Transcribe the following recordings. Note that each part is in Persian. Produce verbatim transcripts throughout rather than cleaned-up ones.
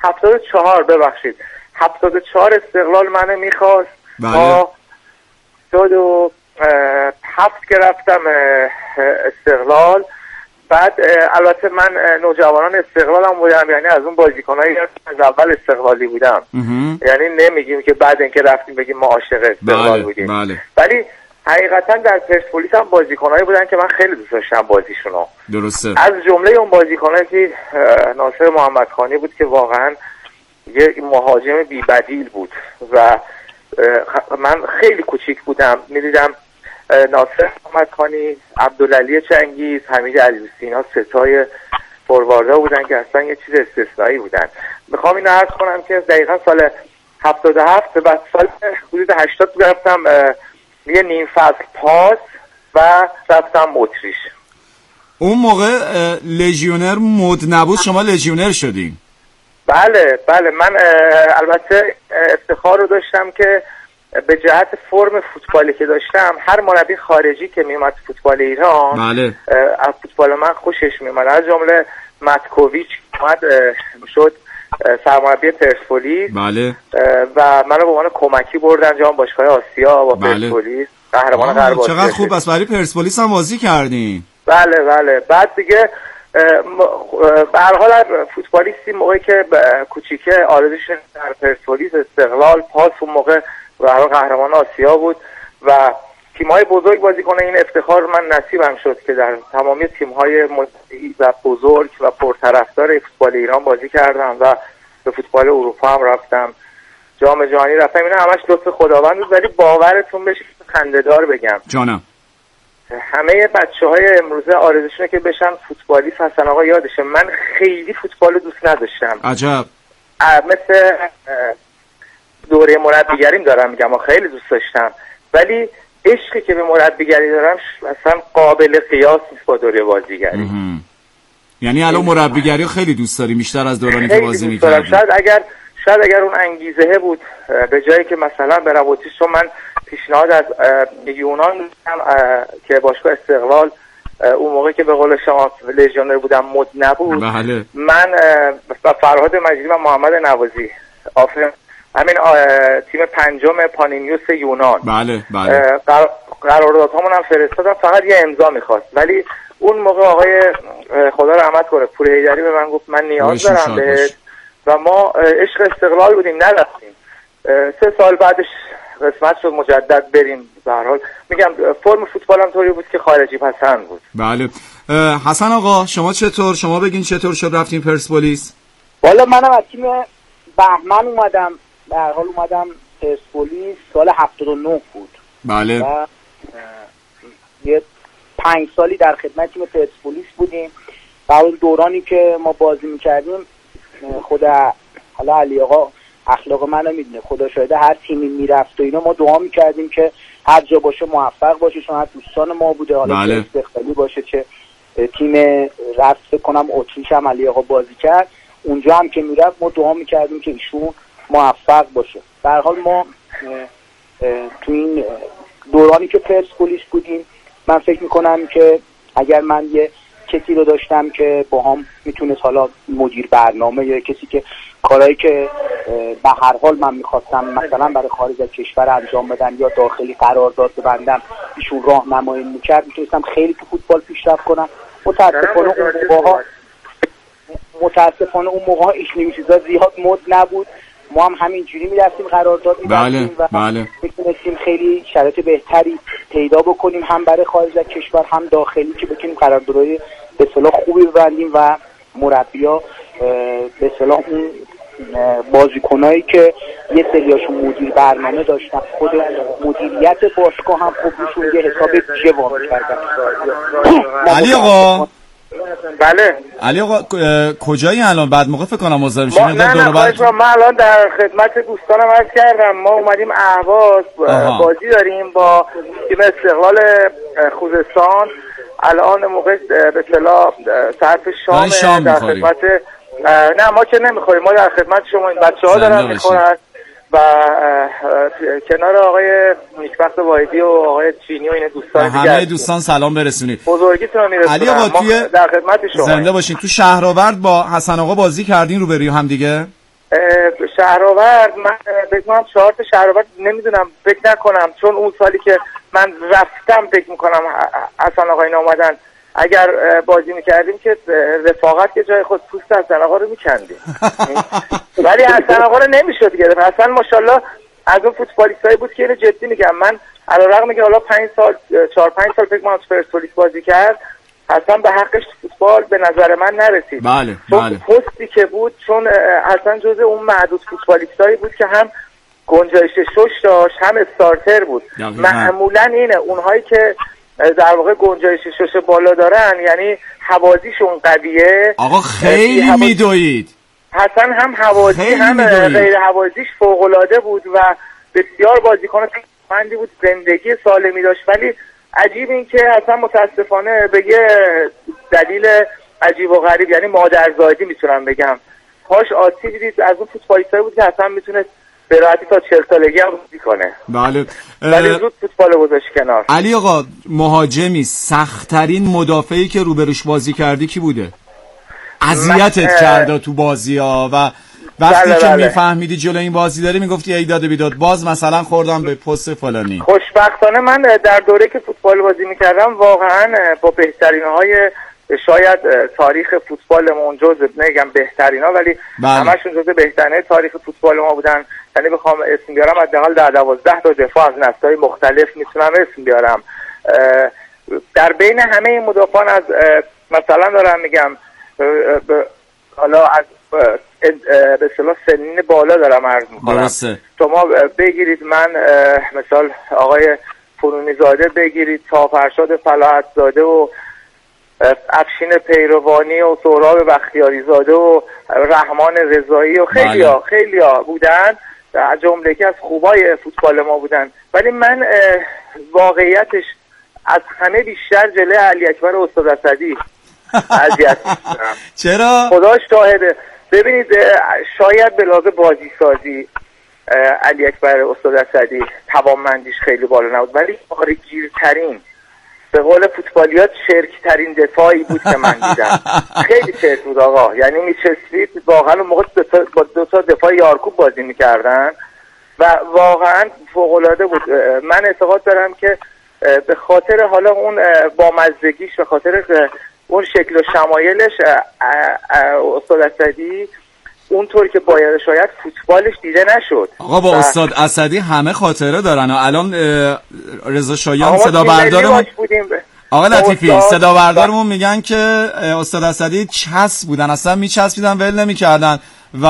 هفتاد و چهار ببخشید هفتاد و چهار استقلال منو میخواست. بله. هفتاد و هفت که رفتم استقلال. بعد البته من نوجوانان استقلالم بودم، یعنی از اون بازیکنایی از اول استقلالی بودم. یعنی نمیگیم که بعد اینکه رفتیم بگیم ما عاشق استقلال بله. بودیم. بله. ولی حقیقتا در پرسپولیس هم بازیکنایی بودن که من خیلی دوست داشتم بازیشونو. درسته. از جمله اون بازیکنایی که ناصر محمدخانی بود که واقعا یک مهاجم بی‌بدیل بود و من خیلی کوچیک بودم میدیدم ناصر محمدخانی، عبدالعلی چنگیز، حمید علیدوستینا ستای فورواردا بودن که اصلا یه چیز استثنایی بودن. میخوام اینو عرض کنم که دقیقا سال هفتاد و هفت بعد سال حدود هشتاد رفتم یه نیم فصل پاس و رفتم اتریش. اون موقع لژیونر مد نبود، شما لژیونر شدین؟ بله بله. من البته افتخار رو داشتم که به جهت فرم فوتبالی که داشتم هر مربی خارجی که میومد فوتبال ایران بله. از فوتبال من خوشش میومد. از جمله متکوویچ اومد شد سرمربی پرسپولیس. بله. و منو به عنوان کمکی بردن جام باشگاه آسیا با بله. پرسپولیس قهرمان قرار آسیا. چقدر خوب. بس برای پرسپولیس هم بازی کردین؟ بله بله. بعد دیگه به هر حال فوتبالیستی موقعی که کوچیکه آرزوش در پرسپولیس، استقلال، پاس اون موقع برای قهرمان آسیا بود و تیم‌های بزرگ بازی کنه. این افتخار من نصیبم شد که در تمامی تیم‌های مدعی و بزرگ و پرطرفدار فوتبال ایران بازی کردم و به فوتبال اروپا هم رفتم، جام جهانی رفتم. اینا همش لطف خداوند بود. ولی باورتون بشه خنده‌دار بگم جانم همه بچه‌های امروزه آرزوشونه که بشن فوتبالیست. حسن آقا یادشه من خیلی فوتبال دوست نداشتم. عجب. مثل دوره مربیگریم دارم میگم خیلی دوست داشتم، ولی عشقی که به مربیگری دارم اصلا قابل قیاس نیست با دوره بازیگری. یعنی الان مربیگری خیلی دوست داری بیشتر از دورانی که بازی می‌کردی؟ شاید اگر شاید اگر اون انگیزه بود به جایی که مثلا برم اتریش، چون من پیشنهاد از یونان داشتم که باشگاه استقلال اون موقع که به قول شما لژیونر بودم مد نبود. بله. من و فرهاد مجیدی و محمد نوازی آفرین همین تیم پنجم پانینیوس یونان. بله بله. قراردادهامون هم فرستادم، فقط یه امضا میخواست. ولی اون موقع آقای خدا رحمت کنه پور حیدری به من گفت من نیاز دارم بهت و ما عشق استقلال بودیم نرفتیم. سه سال بعدش قسمت شد مجدد بریم. به هر حال میگم فرم فوتبالم طوری بود که خارجی پسند بود. بله. حسن آقا شما چطور؟ شما بگین چطور شد رفتین پرسپولیس؟ والا منم از تیم بهمن اومدم، به هر حال اومدم پرسپولیس سال هفتاد و نه بود. بله. و یه پنج سالی در خدمت تیم پرسپولیس بودیم. و اون دورانی که ما بازی میکردیم خود حالا علی آقا اخلاق منو میدونه، خدا شاهده هر تیمی میرفت و اینا ما دعا میکردیم که هر جا باشه موفق باشه، چون هر دوستان ما بوده، حالا بله. چه استقلالی باشه چه تیم رفت فکر کنم اتریش هم علی آقا بازی کرد، اونجا هم که میرفت ما دعا میکردیم که ایشون موفق باشه. در هر حال ما تو این دورانی که پرسپولیس بودیم من فکر میکنم که اگر من یه کسی رو داشتم که با هم میتونست، حالا مدیر برنامه یا کسی که کارهایی که به هر حال من میخواستم مثلا برای خارج از کشور انجام بدن یا داخلی قرارداد ببندم، ایشون راهنمایی میکرد، میتونستم خیلی تو فوتبال پیشرفت کنم. متاسفانه اون موقع‌ها متاسفانه اون موقع‌ها این چیزا زیاد مد نبود. ما هم همینجوری میرفتیم قرارداد می‌بستیم بله، و بله. میتونستیم خیلی شرایط بهتری پیدا بکنیم هم برای خارج از کشور هم داخلی که بتونیم قراردادهای به اصطلاح خوبی ببندیم و مربی‌ها به اصطلاح اون بازیکنایی که یه سریاشون مدیر برنامه داشتن، خود مدیریت باشگاه هم خوب روشون یه حساب ویژه وامی کردن. علی آقا بله. علی آقا کجایی الان؟ بعد موقع فکر کنم مزاحم میشیم. نه نه خواهش من الان در خدمت دوستانم عرض کردم. ما اومدیم اهواز بازی داریم با تیم استقلال خوزستان. الان موقع به اصطلاح صرف شام, شام در خدمت نه ما که نمیخوریم، ما در خدمت شما این بچه‌ها دارن میخورن و کنار آقای نیکبخت واحدی و آقای چینی و این دوستان دیگه همه دوستان سلام برسونید. بزرگیتون میرسونم. علی آقا توی در خدمت شما زنده باشین. تو شهرآورد با حسن آقا بازی کردین روبروی هم دیگه؟ شهرآورد من فکر می‌کنم چهار تا شهرآورد نمیدونم فکر نکنم، چون اون سالی که من رفتم فکر می‌کنم حسن آقا اینا اومدن، اگر بازی میکردیم که رفاقت که جای خود پوست حسن آقا رو میکندیم ولی حسن آقا رو نمیشد گرفت. حسن ماشاءالله از اون فوتبالیستایی بود که اینو جدی میگم، من علیرغم که حالا پنج سال چهار پنج سال فکر کنم پرسپولیس بازی کرد، حسن به حقش فوتبال به نظر من نرسید. بله بله. پستی که بود، چون حسن جزء اون معدود فوتبالیستایی بود که هم گنجایش شش داشت هم استارتر بود. معمولا اینه اونهایی که در واقع گنجایش شش بالا دارن یعنی حوازیشون قویه. آقا خیلی میدوید. حسن هم حوازی هم غیر حوازیش فوق‌العاده بود و بسیار بازیکن قدرتمندی بود، زندگی سالمی داشت، ولی عجیب این که اصلا متاسفانه به یه دلیل عجیب و غریب، یعنی مادرزادی میتونم بگم، پاش آسیب دید. از اون فوتبالیستایی بود که اصلا میتونه به راحتی تا چهل سالگی هم بازی کنه. بله. ولی زود فوتبال گذاشت کنار. علی آقا، مهاجمی سخت‌ترین مدافعی که روبروش بازی کردی کی بوده؟ اذیتت کرده تو بازی‌ها و وقتی بله که بله. میفهمیدی جلو این بازی داری میگفتی ای داده بیداد، باز مثلا خوردم به پست فلانی. خوشبختانه من در دوره که فوتبال بازی میکردم واقعا با بهترین های شاید تاریخ فوتبالمون، جزء نمیگم بهترینا ولی بله. همشون جزء بهترین تاریخ فوتبال ما بودن. یعنی بخوام اسم بیارم حداقل در دوازده تا دفاع از نسل‌های مختلف میتونم اسم بیارم. در بین همه این مدافعان از مثلا دارم میگم حالا از به اصطلاح سنین بالا دارم عرض میکنم. درسته. شما بگیرید من مثال آقای فرونی زاده بگیرید تا فرشاد فلاحت زاده و افشین پیروانی و سهراب بختیاری زاده و رحمان رضایی و خیلی ها خیلی ها بودن، از جمله که از خوبای فوتبال ما بودن، ولی من واقعیتش از همه بیشتر جلوی علی اکبر استاد اسدی اذیت میشم. چرا؟ خداش شاهده. ببینید شاید به لحاظ بازی سازی علی اکبر استاد اسدی توانمندیش خیلی بالا نبود، ولی آرگیرترین، به قول فوتبالیات چرکترین دفاعی بود که من دیدم. خیلی چرک بود آقا، یعنی میچسبید واقعا اون موقع با دو تا دفاع یارکوب بازی میکردن و واقعا فوق‌العاده بود. من اعتقاد دارم که به خاطر حالا اون بامزدگیش، به خاطر اون شکل و شمایلش، استاد اسدی اونطور که باید شاید فوتبالش دیده نشد. آقا با استاد اسدی همه خاطره دارن و الان رضا شایان صدا بردارمون، آقا لطیفی صدا بردارمون میگن که استاد اسدی چسب بودن، اصلا میچسبیدن ول نمیکردن و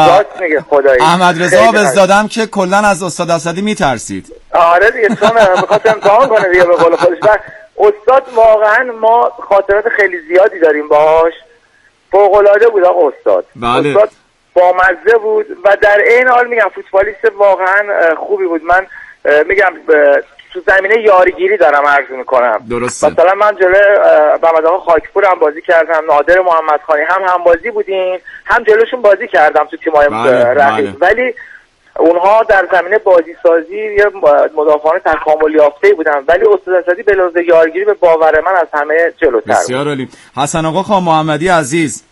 احمد رضا بزدادم که کلا از استاد اسدی میترسید. آره دیگه، چون میخواد امتحان کنه دیگه به قول خودش. استاد واقعا ما خاطرات خیلی زیادی داریم باهاش، فوق‌العاده بود آقا استاد. بله. استاد بامزه بود و در این حال میگم فوتبالیست واقعا خوبی بود. من میگم تو زمینه یاریگیری دارم عرض میکنم. درسته. مثلا من جلوی محمد آقا خاکپور هم بازی کردم، نادر محمدخانی هم هم بازی بودیم، هم جلوشون بازی کردم تو تیم‌های رقیب، ولی اونها در زمینه بازی سازی یه مدافعان تکامل یافته بودن، ولی استاد اسدی به لحاظ یارگیری به باور من از همه جلوتر. بسیار عالی. حسن آقا خان محمدی عزیز،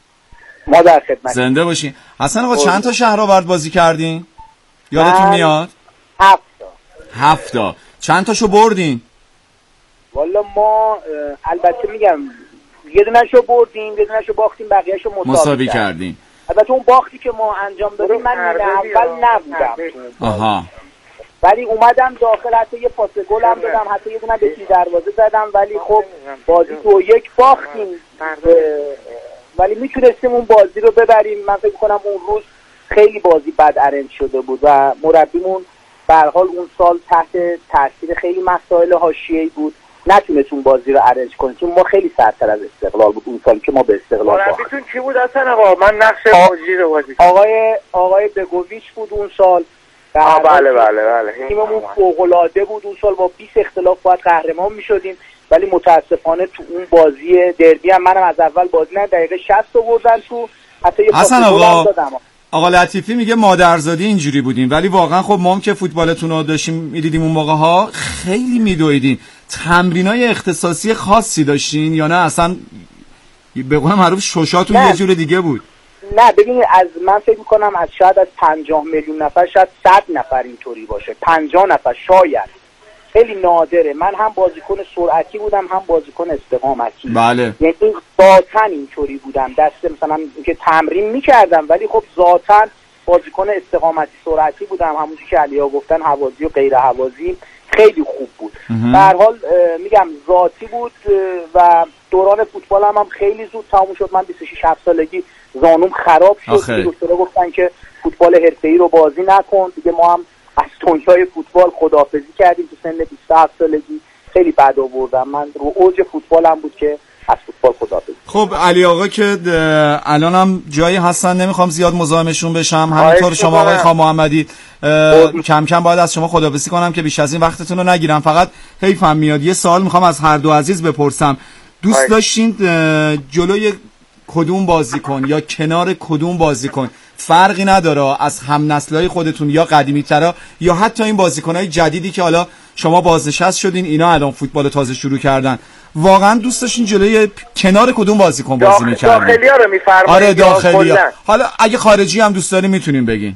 ما در خدمت. زنده باشین. حسن آقا چند تا شهرآورد بازی کردین؟ یادتون میاد؟ هفت تا. هفت تا. چند تاشو بردین؟ والا ما البته میگم یه دونه‌شو بردیم، یه دونه‌شو باختیم، بقیه‌شو مساوی, مساوی کردیم. البته اون باختی که ما انجام دادیم من نیمه اول نبودم. آها. ولی اومدم داخل، حتی یه پاس گل هم دادم، حتی یه دونه به تیر دروازه زدم، ولی خب بازی دو یک باختیم. ولی میتونستیم اون بازی رو ببریم. من فکر کنم اون روز خیلی بازی بد ارنج شده بود و مربیمون به هر حال اون سال تحت تاثیر خیلی مسائل حاشیه‌ای بود، نتونست اون بازی رو ارنج کنه، چون ما خیلی سرتر از استقلال بود اون سال که ما به استقلال باختیم. مربیتون کی بود اصلا آقا؟ من نقش مجری رو بازی کردم. آقای آقای بگوویچ بود اون سال. آه بله بله بله. تیممون فوق‌العاده بود اون سال، با بیست اختلاف باید قهرمان می‌شدیم، ولی متاسفانه تو اون بازی دربی هم منم از اول بازی نه دقیقه شصت آوردن تو، حتی یه پاس گل هم دادم. آقا لطیفی میگه مادرزادی اینجوری بودیم، ولی واقعا خب ما هم که فوتبالتون رو داشتیم میدیدیم اون موقع ها خیلی میدویدین. تمرینای اختصاصی خاصی داشتین یا نه اصلا به قول معروف شوشاتون یه جور دیگه بود؟ نه ببینید از من فکر میکنم از شاید از پنجاه میلیون نفر شاید صد نفر اینطوری باشه، پنجاه نفر شاید، خیلی نادره. من هم بازیکن سرعتی بودم هم بازیکن استقامتی. بله. یعنی ذاتاً اینطوری بودم، دست مثلا که تمرین میکردم ولی خب ذاتاً بازیکن استقامتی سرعتی بودم، همونجوری که علیا گفتن حوازی و غیر حوازی خیلی خوب بود. به هر حال میگم ذاتی بود و دوران فوتبالم هم خیلی زود تموم شد. من بیست و شش هفت سالگی زانوم خراب شد، دکترها گفتن که فوتبال حرفه‌ای رو بازی نکن دیگه. ما هم از دنیای فوتبال خداحافظی کردیم تو سن بیست و هفت سالگی. خیلی بد آوردم، من رو اوج فوتبالم بود که از فوتبال خداحافظی. خب علی آقا که الان هم جایی هستن، نمیخوام زیاد مزاحمشون بشم، همینطور شما آقای خان محمدی کم کم باید از شما خداحافظی کنم که بیش از این وقتتون رو نگیرم. فقط حیفم میاد یه سوال میخوام از هر دو عزیز بپرسم. دوست داشتین جلوی کدوم بازیکن یا کنار کدوم بازیکن، فرقی نداره، از هم نسلای خودتون یا قدیمی ترا یا حتی این بازیکنای جدیدی که حالا شما بازنشست شدین اینا الان فوتبال تازه شروع کردن، واقعا دوست داشتین جلوی کنار کدوم بازیکن بازی می‌کردین؟ داخلی‌ها رو می‌فرمایید؟ آره داخلی‌ها. حالا اگه خارجی هم دوست دارین میتونین بگین.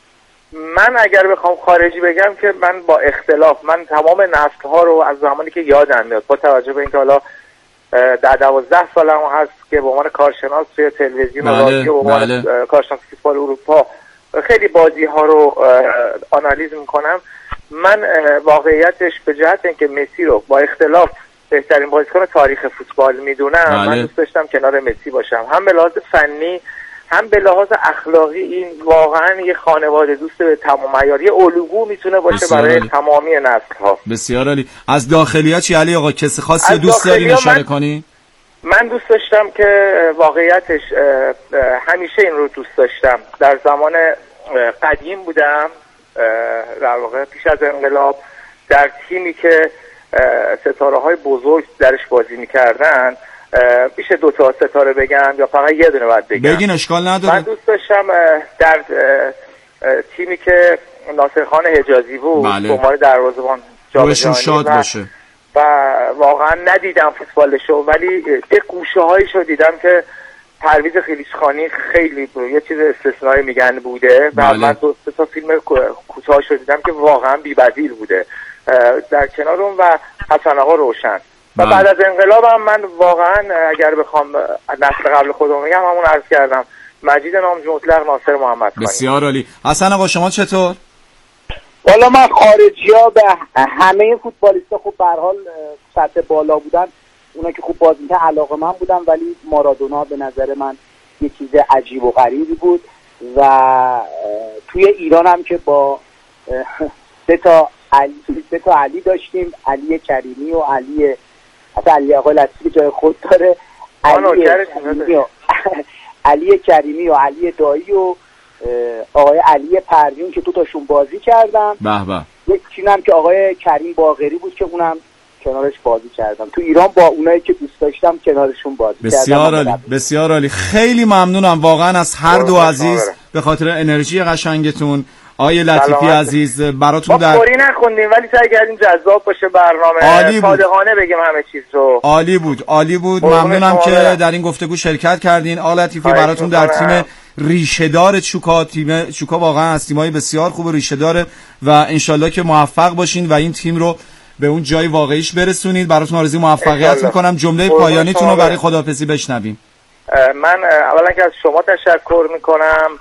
من اگر بخوام خارجی بگم که من با اختلاف، من تمام نسل‌ها رو از زمانی که یادم میاد با توجه به اینکه حالا در دوازده سالم هست که به عنوان کارشناس توی تلویزیون و رادیو به عنوان کارشناس فوتبال اروپا خیلی بازی ها رو آنالیز میکنم. من واقعیتش به جهت اینکه مسی رو با اختلاف بهترین بازیکن تاریخ فوتبال میدونم، بله. من دوست داشتم کنار مسی باشم، هم به لحاظ فنی هم به لحاظ اخلاقی. این واقعا یه خانواده دوست به تمام عیار، یه الگو میتونه باشه برای عالی. تمامی نسل ها. بسیار عالی. از داخلی ها چی علی آقا، کسی خاصی دوست داری اشاره کنی؟ من دوست داشتم که واقعیتش همیشه این رو دوست داشتم. در زمان قدیم بودم، در واقع پیش از انقلاب، در تیمی که ستاره های بزرگ درش بازی میکردن. میشه دو تا ستاره بگم یا فقط یه دونه باید بگم؟ بگین اشکال نداره. من دوست داشتم در تیمی که ناصرخان حجازی بود، بله. به عنوان دروازه‌بان جام شاد و باشه. و واقعا ندیدم فوتبالشو، ولی یه گوشه هایشو دیدم که پرویز خلیجخانی خیلی یه چیز استثنایی میگن بوده و بله. من دو تا فیلم کوتاهشو دیدم که واقعا بی‌بدیل بوده در کنار اون و حسن آقا روشن. و بعد از انقلابم من واقعا اگر بخوام نسل قبل خودم بگم همون عرض کردم، مجید نامجو مطلق، ناصر محمدخانی. بسیار عالی. حسن آقا شما چطور؟ والا من خارجی‌ها به همه فوتبالیست‌ها خب به هر حال سطح بالا بودن، اونا که خوب بازی می‌کردن علاقه‌مند بودم، ولی مارادونا به نظر من یه چیز عجیب و غریبی بود. و توی ایران هم که با سه تا علی سه تا علی داشتیم، علی کریمی و علی حتی علی آقا لطیفی جای خود داره، علی کریمی و علی کریمی و علی دایی و آقای علی پروین که دو تاشون بازی کردم. به به. یکی‌نم که آقای کریم باقری بود که اونم کنارش بازی کردم. تو ایران با اونایی که دوست داشتم کنارشون بازی بسیار کردم. عالی، بسیار عالی. خیلی ممنونم واقعا از هر دو عزیز به خاطر انرژی قشنگتون. آقای لطیفی عزیز براتون در ما خوری نخوندیم ولی سعی کردیم جذاب باشه برنامه، صادقانه بگیم همه چیز رو. عالی بود، عالی بود. ممنونم که در این گفتگو شرکت کردین. آقای لطیفی براتون در تیم ریشه‌دار چوکا، تیم چوکا واقعا از تیم‌های بسیار خوب ریشه‌داره و انشالله که موفق باشین و این تیم رو به اون جای واقعیش برسونید. براتون آرزوی موفقیت میکنم. جمله پایانیتون رو برای خداحافظی بشنویم. من اولا که از شما تشکر میکنم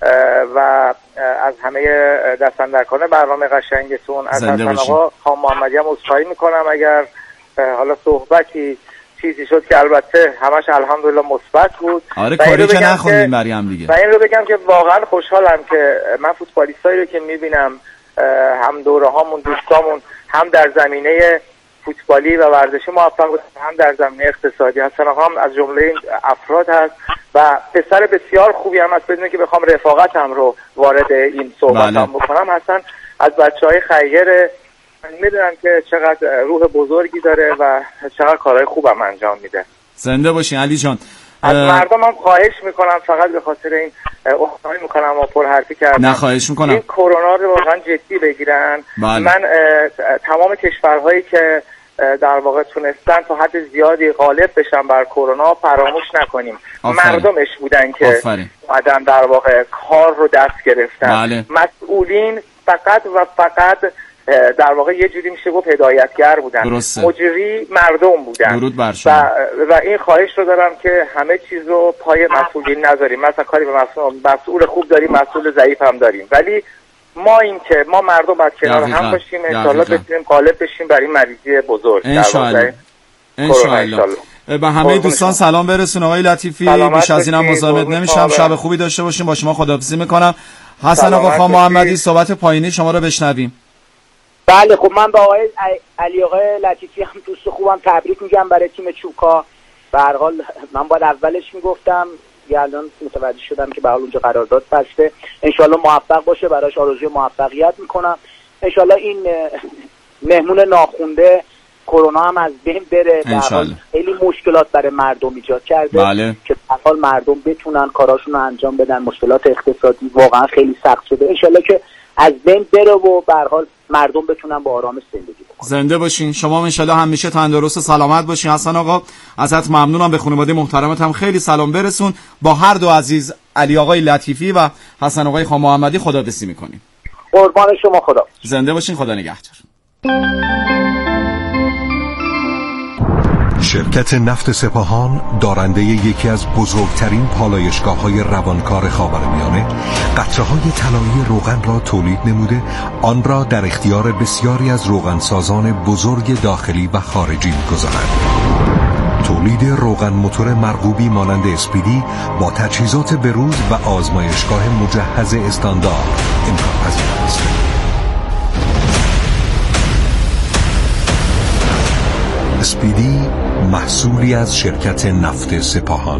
و از همه دستاندرکان برنامه قشنگتون، از حسن آقا خان محمدی هم عذرخواهی میکنم اگر حالا صحبتی چیزی شد که البته همش الحمدلله مثبت بود. آره کاری که نخوندیم برای هم دیگه. و این رو بگم که واقعا خوشحالم که من فوتبالیستایی رو که میبینم، هم دوره هامون، دوستامون، هم در زمینه فوتبالی و ورزشی موفق بود، هم در زمینه اقتصادی. حسن آقا هم از جمله این افراد هست و پسر بسیار خوبی هم هست. بدون که بخوام رفاقتم رو وارد این صحبتم بله. بکنم، حسن از بچهای خیره، میدونم که چقدر روح بزرگی داره و چقدر کارهای خوبم انجام میده. زنده باشین علی جان. از مردم هم خواهش میکنم، فقط به خاطر این اخطایی میکنم و پر حرفی کردم، نه خواهش میکنم، این کرونا رو واقعا جدی بگیرن. بله. من تمام کشورهایی که در واقع تونستن تا حد زیادی غالب بشن بر کرونا فراموش نکنیم. آفرین. مردمش بودن که اومدن در واقع کار رو دست گرفتن. بله. مسئولین فقط و فقط در واقع یه جوری میشه گفت هدایتگر بودن. درسته. مجری مردم بودن. درود بر شما. و, و این خواهش رو دارم که همه چیز رو پای مسئولین نذاریم. مثلا کاری به مسئول مسئول خوب داریم، مسئول ضعیف هم داریم، ولی ما این که ما مردم باید کنار هم باشیم، ان شاءالله بتونیم غالب بشیم بر این مریضی بزرگ. ان شاءالله. ان شاءالله. به همه دوستان سلام برسون آقای لطیفی. بیش از اینم مزاحمت نمیشم. شب خوبی داشته باشیم. با شما خداحافظی میکنم. حسن آقا خان محمدی صحبت پایینی شما رو بشنویم. بله خب من با آقای علی آقای لطیفی هم دوست خوبم تبریک میگم برای تیم چوکا. به هر حال من باید اولش میگفتم، یا الان متوجه شدم که به حال اونجا قرارداد بسته. انشالله موفق باشه، براش آرزوی موفقیت میکنم. انشالله این مهمون ناخونده کرونا هم از بین بره. به هر حال خیلی مشکلات برای مردم ایجاد کرده. بله. که به هر حال مردم بتونن کاراشون رو انجام بدن. مشکلات اقتصادی واقعا خیلی سخت شده. انشالله که از بین بره و به هر حال مردم بتونن با آرامش زندگی بکنن. زنده باشین. شما ان شاءالله همیشه تندرست و سلامت باشین. حسن آقا ازت ممنونم. به خانواده محترمت هم خیلی سلام برسون. با هر دو عزیز علی آقای لطیفی و حسن آقای خان محمدی خداحافظی میکنیم. قربان شما. خدا. زنده باشین. خدا نگهدار. شرکت نفت سپاهان دارنده یکی از بزرگترین پالایشگاه‌های روانکار خاورمیانه قطره‌های طلایی روغن را تولید نموده آن را در اختیار بسیاری از روغنسازان بزرگ داخلی و خارجی می‌گذارد. تولید روغن موتور مرغوبی مانند اسپیدی با تجهیزات بروز و آزمایشگاه مجهز استاندارد امکان پذیر است. اسپیدی محصولی از شرکت نفت سپاهان.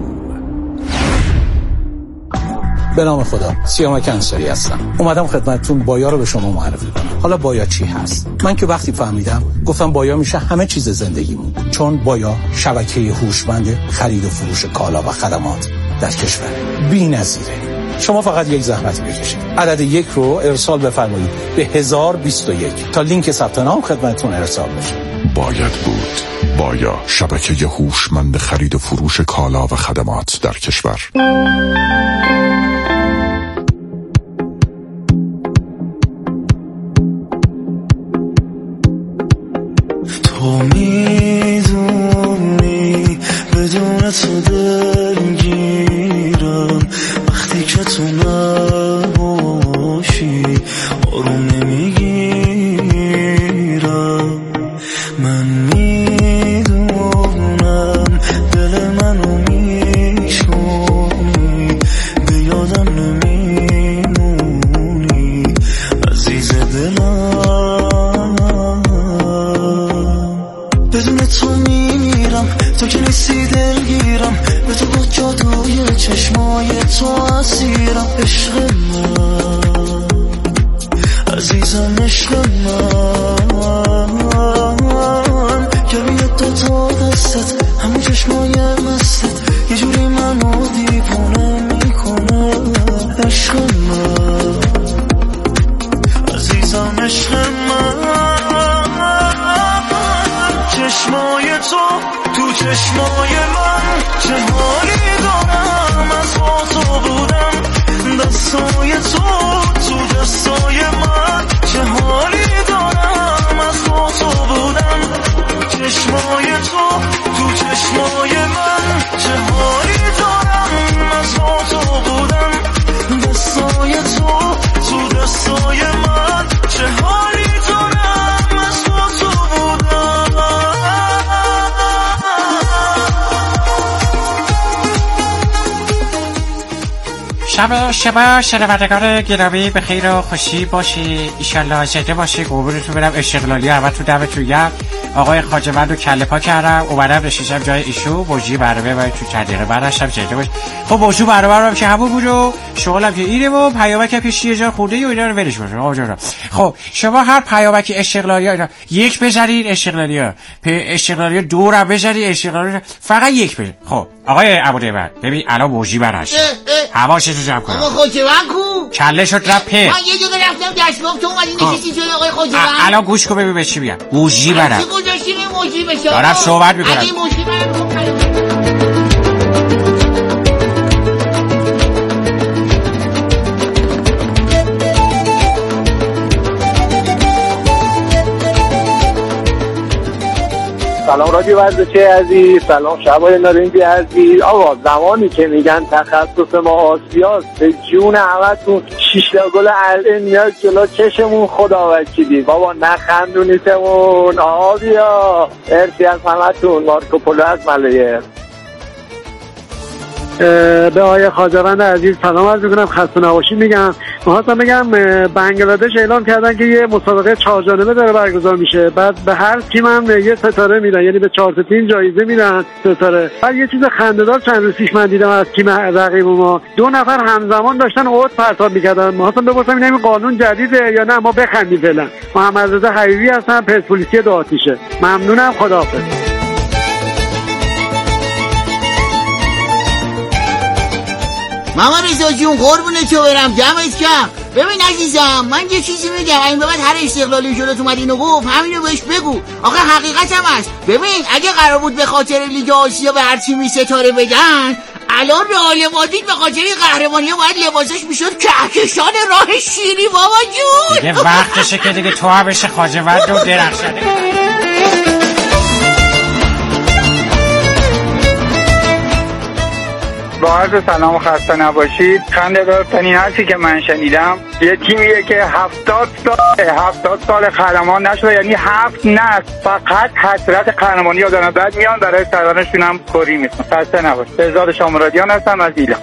به نام خدا، سیامک انصاری هستم. اومدم خدمتتون بایا رو به شما معرفی کنم. حالا بایا چی هست؟ من که وقتی فهمیدم گفتم بایا میشه همه چیز زندگیمون، چون بایا شبکه هوشمند خرید و فروش کالا و خدمات در کشور بی‌نظیره. شما فقط یک زحمت بکشید. عدد یک رو ارسال بفرمایید به هزار و بیست و یک تا لینک ثبت نام خدمتتون ارسال بشه. باید بود. بایا شبکه هوشمند خرید و فروش کالا و خدمات در کشور. تو میدونی بدون تو دلگیرم، وقتی که تو نباشی آروم نمیگیرم. من میدونم دل منو میشونی، به یادم نمیمونی عزیز دلم. بدون تو میمیرم، تو که نیستی دلگیرم، به تو با جادوی چشمای تو اسیرم. عشق من عزیزم، عشق من که روی دوتا دستت همون چشمای مستت یه جوری منو دیوونه میکنه. عشق من عزیزم، عشق من. چشمای تو تو چشمای من چه حالی دارم، از با تو بودم. دستای تو تو دستای من چه حالی دارم، از با تو بودم. چشمای تو تو چشمای من چه حالی دارم، از با تو بودم. دستای تو تو دستای من چه حالی دارم، از با تو بودم. شب شب شنوندگان گرامی به خیر و خوشی باشی، ایشالله زنده باشی. قربونتون برم. استقلالی اول تو دمتون گرم. آقای خواجه‌مند رو کله پا کردم، اومدم نشستم جای ایشو. موجی برنامه باید تو چند دقیقه برشتم زنده باش. خب موضوع برنامه رو که همون بود و شغلم که اینه و پیامک پیش یه جا خورده و اینا رو ولش باشون آقا جان. خب شما هر پیامک استقلالی ها یک بزنید، استقلالی ها استقلالی ها دو رو بزنید، استقلالی فقط یک بزنید. خب آقای ابوالنعمت ببین الان موجی برش حواسشو جمع کن. آقا خواجه‌مند کو؟ کله شد رفت. من یه جوری رفتم دستگاه، تو اومدی نشستی جای آقای خواجه‌مند. الان گوش کن ببین به چی میگم. موجی برش. چی گذاشتی به موجی موجی بشه. دارم صحبت میکنم. اگه موجی من سلام رادیو ورزشی عزیز، سلام شبای نارنجی عزیز. آقا زمانی که میگن تخصص ما آسیاست، به جون همتون شش تا گل اهل میاد جلو چشمون، خدا وکیلی بابا نخندونیتمون. آقا بیا ارسی از همتون. مارکوپولو از ملایر. به آقای خواجه‌وند عزیز سلام عرض می‌کنم، خسته نباشی میگم. می‌خواستم بگم بنگلادش اعلام کردن که یه مسابقه چهار جانبه داره برگزار میشه، بعد به هر تیم هم یه ستاره میدن، یعنی به چهار تا تیم جایزه میدن ستاره. بعد یه چیز خنده‌دار چند روز پیش من دیدم از تیم رقیب ما، دو نفر همزمان داشتن اوت پرتاب می‌کردن. می‌خواستم بپرسم این قانون جدیده یا نه ما بخندیم فعلا. محمد رضا حبیبی هستم، پرسپولیسی دو آتیشه. ممنونم، خداحافظ. مامان رضا جون قربونه تو برم، دمت گرم. ببین عزیزم من یه چیزی میگم، این به بعد هر استقلالی جلوت اومد اینو گفت همینو بهش بگو. آخه حقیقت هم هست. ببین اگه قرار بود به خاطر لیگ آسیا به هر تیمی ستاره بدن، الان رئال مادرید به خاطر قهرمانی باید لباسش میشد کهکشان راه شیری بابا جون. دیگه وقتشه که دیگه تو هم بشه خواجه‌وند و درخشنده. با عرض سلام و خسته نباشید. خنده دارترین حرفی که من شنیدم یه تیمیه که هفتاد سال هفتاد سال قهرمان نشده، یعنی هفت نسل فقط حسرت قهرمانی رو دارن، بعد میان برای سرانشون هم کری میکنن. خسته نباشید. بهزاد شامرادیان هستم از ایلام.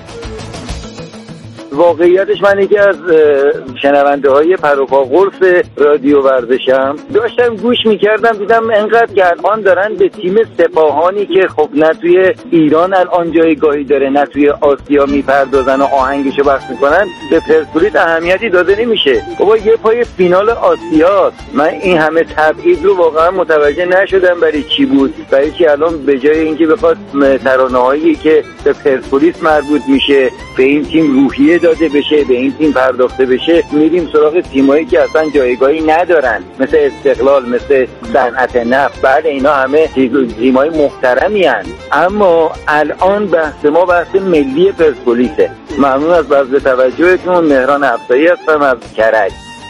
واقعیتش من یکی از شنونده های پروپا قرص رادیو ورزشم، داشتم گوش میکردم دیدم انقدر گردان دارن به تیم سپاهانی که خب نه توی ایران الان جایگاهی داره نه توی آسیا میپردازن و آهنگشو بخش میکنن، به پرسپولیس اهمیتی داده نمیشه. بابا یه پای فینال آسیاست. من این همه تبعیض رو واقعا متوجه نشدم برای چی بود، برای چی الان به جای اینکه بخواد ترانه‌هایی که به پرسپولیس مربوط میشه به این تیم روحیه داده بشه، به این تیم پرداخته بشه، میریم سراغ تیمایی که اصلا جایگاهی ندارن، مثل استقلال، مثل صنعت نفت. بعد اینا همه تیمای محترمی هن. اما الان بحث ما بحث ملی پرسپولیسه. ممنون از بذل توجهتون. مهران افزایی هستم از کرج.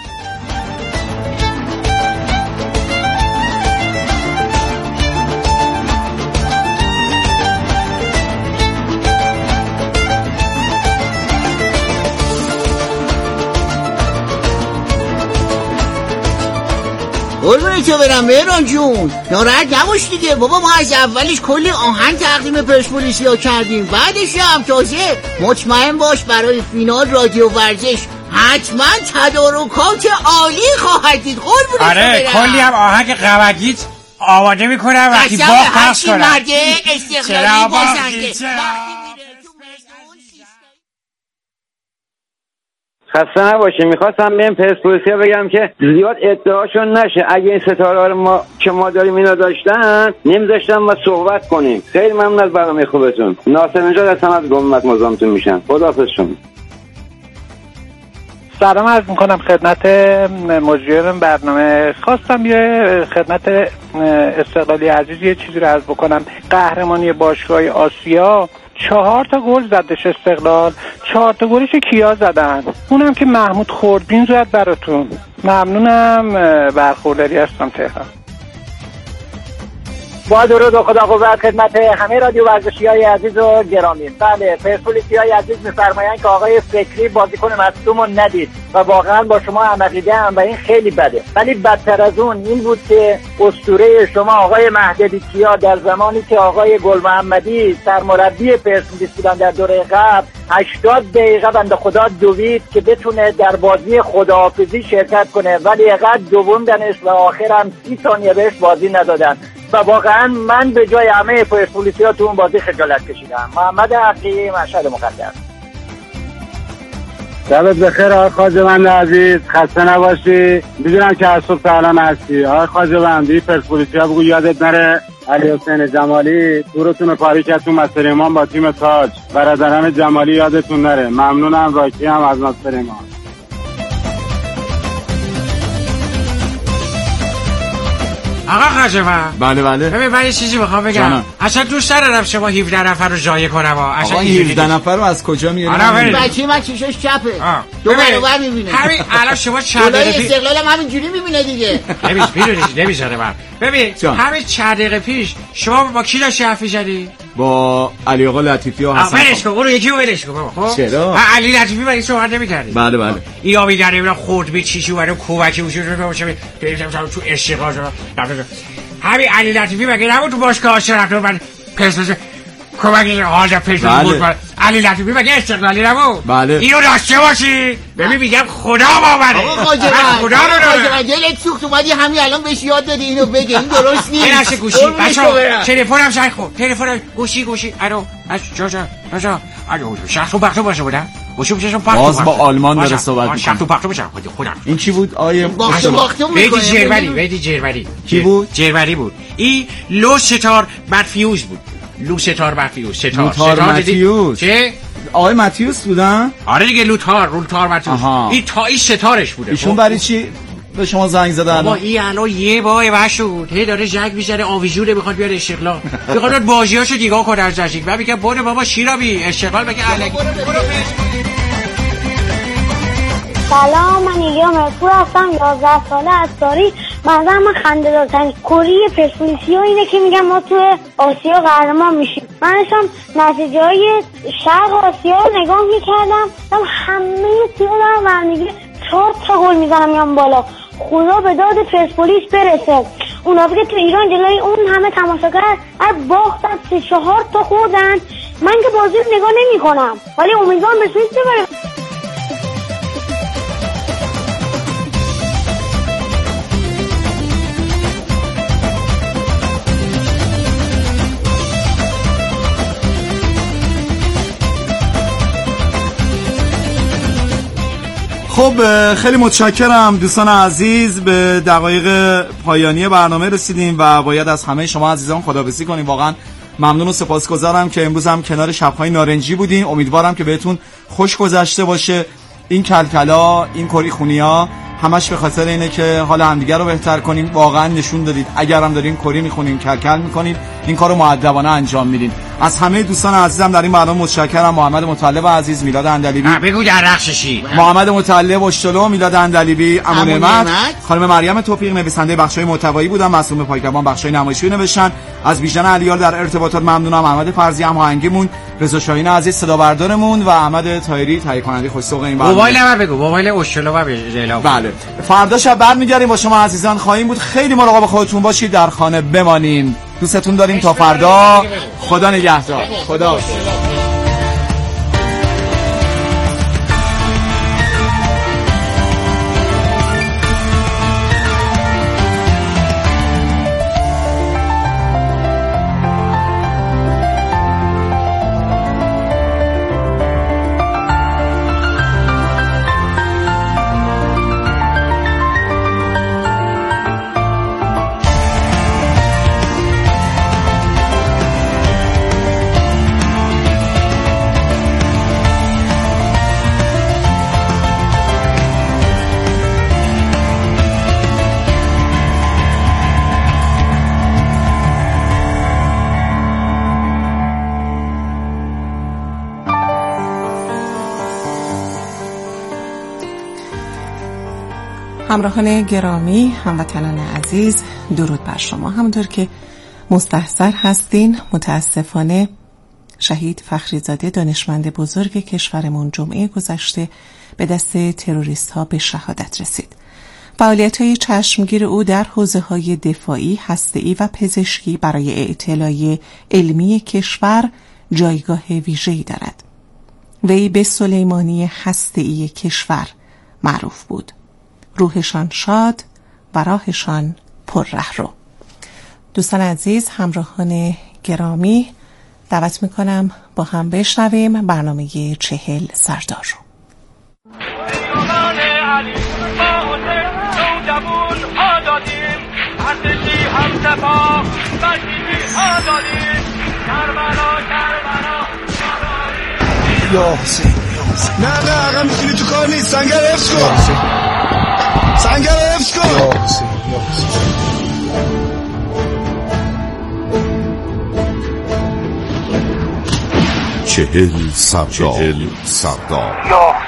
قربونه تو برم مهران جون، ناراحت نباش دیگه بابا. ما از اولش کلی آهنگ تقدیم پرسپولیسیا کردیم، بعدش هم تازه مطمئن باش برای فینال رادیو ورزش حتما تدارکات عالی خواهد دید. قربونه آره تو برم. کلی هم آهنگ قوگیت آماده میکنم وقتی باخت پخش کنم. مرده استقلالی بزنگه خسته نباشید. میخواستم به این پرسپولیسیا بگم که زیاد ادعاشون نشه. اگه این ستاره رو ما که ما داریم اینا داشتن نمیذاشتن ما صحبت کنیم. خیلی ممنون از برنامه خوبتون. ناصر نجات هستم از گمت مزاحمتون میشم. خداحافظ شما. سلام عرض میکنم خدمت مجریان برنامه. خواستم یه خدمت استقلالی عزیز یه چیزی رو عرض بکنم. قهرمانی باشگاه آسیا چهار تا گل زدش استقلال، چهار تا گلش کیا زدن؟ اونم که محمود خوردین زد براتون. ممنونم. برخورداری هستم تهران. با درود و خدا قوت خدمت همه رادیو ورزشی‌های عزیز و گرامی. بله پرسپولیسیای عزیز می‌فرمایند که آقای فکری بازیکن مصدوم رو ندید و واقعا با شما هم عقیده ام و این خیلی بده. ولی بدتر از اون این بود که اسطوره شما آقای مهدی کیا در زمانی که آقای گل محمدی سرمربی پرسپولیس بودن در دوره قبل هشتاد دقیقه بنده خدا دوید که بتونه در بازی خداحافظی شرکت کنه، ولی اینقدر دووندنش و آخرام سی ثانیه بهش بازی ندادن و واقعا من به جای همه پرسپولیسیا تو اون بازی خجالت کشیدم. محمد حقی، مشهد مقدس. شبت بخیر آقای خواجه‌وند عزیز، خسته نباشی. میدونم که از صبح سلام هستی آقای خواجه‌وند. پرسپولیسیا بگو یادت نره علی حسین جمالی دورتون پاری کرد تو مصر امام با تیم تاج. برادران جمالی یادتون نره. ممنونم. راکی هم از مصر امام. آقا خاجوان. بله بله. ببین من یه چیزی میخوام بگم. اصلا دوست ندارم شما هفده نفر رو جایه کنم. اصلا هفده نفر رو از کجا میارید؟ بچه من چشاش چپه. دو برابر میبینه. همین الان شما چند دقیقه پیش استقلالم همینجوری میبینه دیگه. نمیش میدونی نمیذاره من. ببین همین چند دقیقه پیش شما با کی داشتی حرف می‌زدی؟ با علی آقا لطیفی و حسن. ولش کن اون رو یکی رو ولش کن بابا. خب چرا؟ علی لطیفی مگه صحبت نمی‌کردی؟ بله بله. این آبی در اینا خورد به چیشو برای کوبکی وجود باشه تو اشتغال همین علی لطیفی مگه نبود تو باشگاه آشرف من پسش کمکی حاضر پسش بود علی لطیفی مگه استقلالی نبود؟ بله. اینو داشته باشی ببین میگم خدا باوره. آقا خاجوان خدا رو دارم دلت سوخت اومدی همین الان بهش یاد دادی اینو بگه این درست نیست. این نشه گوشی بچه‌ها تلفنم زنگ خورد تلفنم گوشی گوشی الو جا جا جا الو شخصو بختو باشه بودم گوشی بچشم پاک باز با آلمان داره صحبت می‌کنه. شخصو بختو بشه خودم. این چی بود آیه باختو باختو میگه جرمنی ویدی جرمنی کی بود؟ جرمنی بود. این لو ستار برفیوز بود. لو ستار برفیوز ستار ستار ماتیوس. چه آقای ماتیوس بودن؟ آره دیگه لوتار لوتار ماتیوس. این تا این ستارش بوده. ایشون برای چی به شما زنگ زدن؟ بابا این الان یه بای بشود هی داره جنگ میزنه آویزوره میخواد بیاد استقلال میخواد بازیاشو دیگاه کنه از جشن بعد میگه برو بابا شیرابی استقلال بگه الکی. سلام من ایلیا مرپور هستم یازده ساله از تاریخ. منظر من خنده دارترین کری پرسپولیسیا اینه که میگم ما تو آسیا قهرمان میشیم. من داشتم نتیجه های شرق آسیا رو نگاه میکردم دم همه تیم‌ها دارن برمیگه چهار تا گل میزنم میام بالا. خدا به داد پرسپولیس برسه. اونا که تو ایران جلوی اون همه تماشاگر هر باختن سه چهار تا خوردن. من که بازی رو نگاه نمی کنم ولی امیدوارم به سوئیس ببره. خب خیلی متشکرم دوستان عزیز. به دقایق پایانی برنامه رسیدیم و باید از همه شما عزیزان خداحافظی کنیم. واقعا ممنون و سپاسگزارم که امروز هم کنار شب‌های نارنجی بودین. امیدوارم که بهتون خوش گذشته باشه. این کلکلا این کری خونیا همش به خاطر اینه که حال همدیگه رو بهتر کنیم. واقعا نشون دادید اگر هم دارین کری میخونین کلکل میکنید این کارو مؤدبانه انجام میدین. از همه دوستان عزیزم در این برنامه متشکرم. محمد مطلب عزیز، میلاد اندلیبی، بگو در رخششی، محمد مطلب اشتلو، میلاد اندلیبی، امون نعمت، خانم مریم توفیق نویسنده بخشای محتوایی بودن، معصوم پاکدامن بخشای نمایشی نوشتن. از بیژن علیار در ارتباطات ممنونم. احمد فرزی هم آهنگیمون، رضا شاهین عزیز صدا بردارمون و احمد طاهری تهیه کننده خوش ذوق این برنامه. موبایل نمبر بگو، موبایل اشتلو و بجلا. بله فردا شب برمیگردیم با شما عزیزان خواهیم بود. خیلی مراقب خودتون باشید، در خانه بمانین. دوستتون داریم تا فردا. خدا نگهدار. خدا همراهان گرامی، هموطنان عزیز، درود بر شما. همونطور که مستحضر هستین، متاسفانه شهید فخریزاده دانشمند بزرگ کشورمون جمعه گذشته به دست تروریست ها به شهادت رسید. فعالیت های چشمگیر او در حوزه های دفاعی، هسته‌ای و پزشکی برای اطلاع علمی کشور جایگاه ویژه‌ای دارد. وی به سلیمانی هسته‌ای کشور معروف بود. روحشان شاد و راهشان پر رهرو. دوستان عزیز، همراهان گرامی، دعوت میکنم با هم بشنویم برنامه چهل سردار رو. یا حسین نه نه آقا میخیلی تو کار نیست. سنگر حفظ کن، سنگر حفظ کن. یا حسین یا حسین چهل سردار. چهل سردار. یا